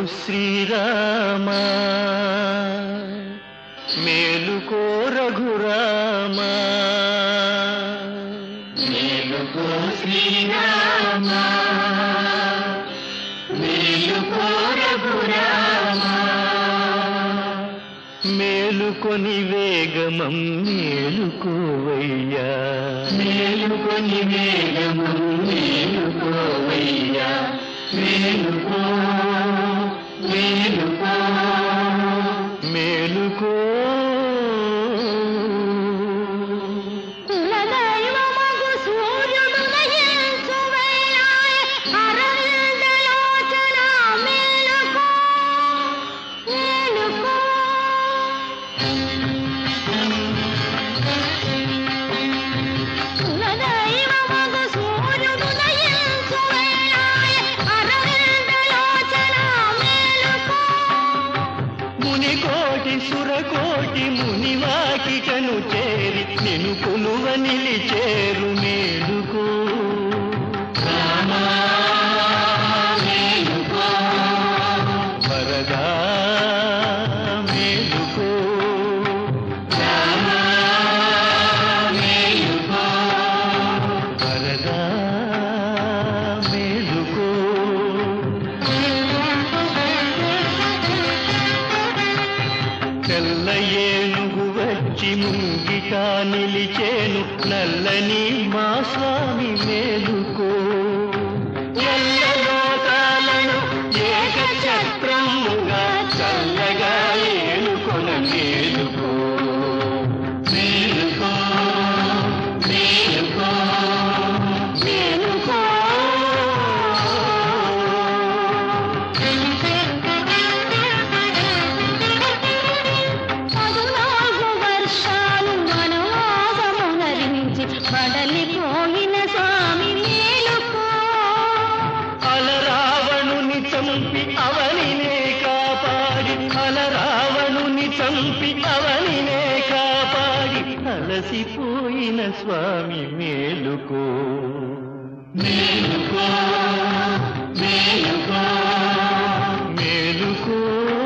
శ్రీరామా, మేలుకో రఘురామా, మేలుకో శ్రీరామా, మేలుకో రఘురామా. మేలుకొని వేగమం మేలుకోవయ్యా, మేలుకొని వేగమం మేలుకోవయ్యా, మేలుకో మేలుకో మేలుకో. కులదైవమగు సూర్యుడు ఉదయించువేళాయె, అరవిందలోచన మేలుకో మేలుకో. కులదైవమగు సూర్యుడు ఉదయించువేళాయె, అరవిందలోచన మేలుకో. మునికోటి సురకోటి మునివాకికను చేరి నిన్ను కొలువ నిలిచేరు మేలుకో. రామా మేలుకో, వరదా మేలుకో, రామా మేలుకో, వరదా మేలుకో. తెల్ల ఏనుగు వచ్చి ముంగిట నిలిచేను, నల్లని మా స్వామి మేలుకో. ఎల్ల లోకాలను ఏకఛత్రముగా చల్లగా ఏలుకొన మేలుకో. మేలుకో మేలుకో మేలుకో. 14 వర్షాలు వనవాసమునరించి బడలిపోయిన స్వామి మేలుకో. అలరావణుని చంపి అవనినే కాపాడి, అలరావణుని చంపి అవనినే కాపాడి అలసిపోయిన స్వామి మేలుకో. మేలుకో మేలుకో మేలుకో.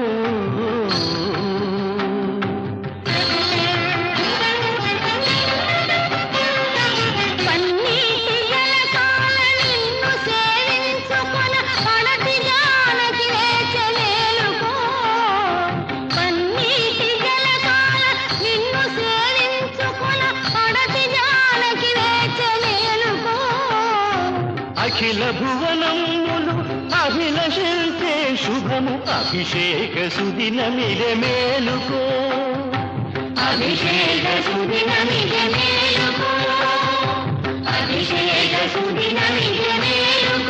పన్నీటి జలకాల నిన్ను సేవించుకొన పడతి జానకి వేచె మేలుకో. పన్నీటి జలకాల నిన్ను సేవించుకొన పడతి జానకి వేచె మేలుకో. అఖిల భువనములు అభిలషించే శుభము అభిషేక సుదినమిదే మేలుకో. అభిషేక సుదినమిదే మేలుకో, అభిషేక సుదినమిదే మేలుకో.